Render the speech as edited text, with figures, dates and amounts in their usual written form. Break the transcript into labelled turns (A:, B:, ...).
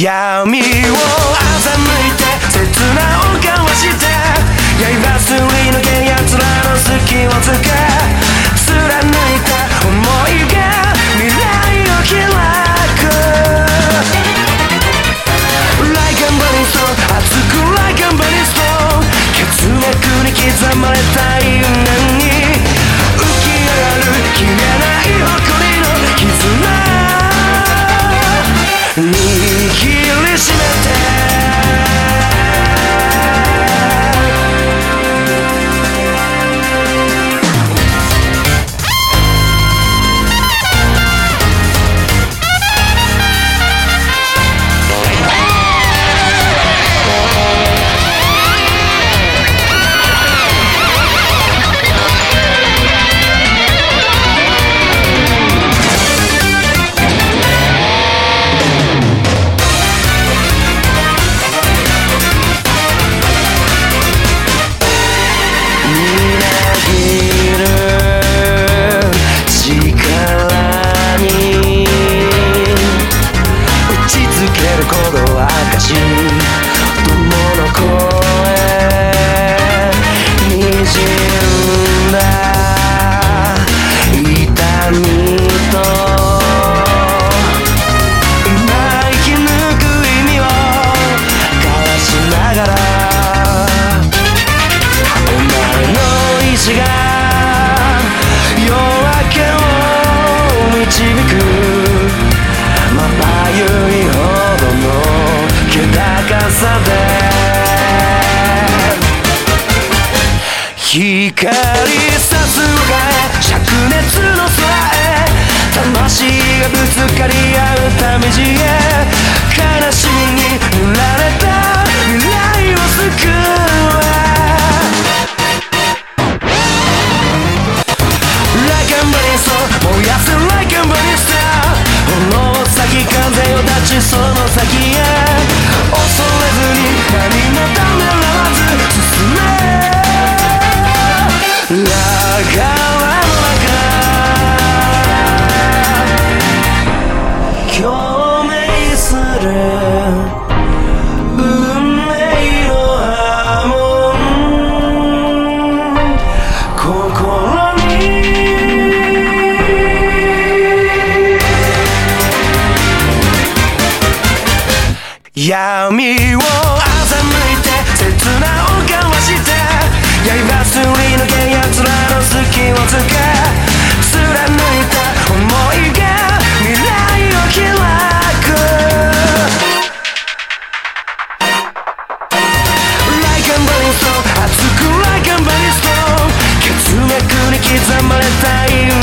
A: 闇を欺いて刹那を交わして刃すり抜け奴らの隙をつけ貫いた想いが未来を開く Like a burning stone 熱く Like a burning stone 血脈に刻まれた因縁に浮き上がる消えない誇りの絆握りしめて光さすがへ灼熱の空へ魂がぶつかり合うため地へ悲しみに塗られた未来を救え Like a burning stone 燃やせ Like a burning star 炎先風を立ちその先へ恐れずに何もためらわず進め流れの中共鳴する運命の波紋心に闇を欺いて刹那を交わして刃すり抜け奴らの隙をつけ貫いた想いが未来を開く Like a burning stone 熱く Like a burning stone 血脈に刻まれた因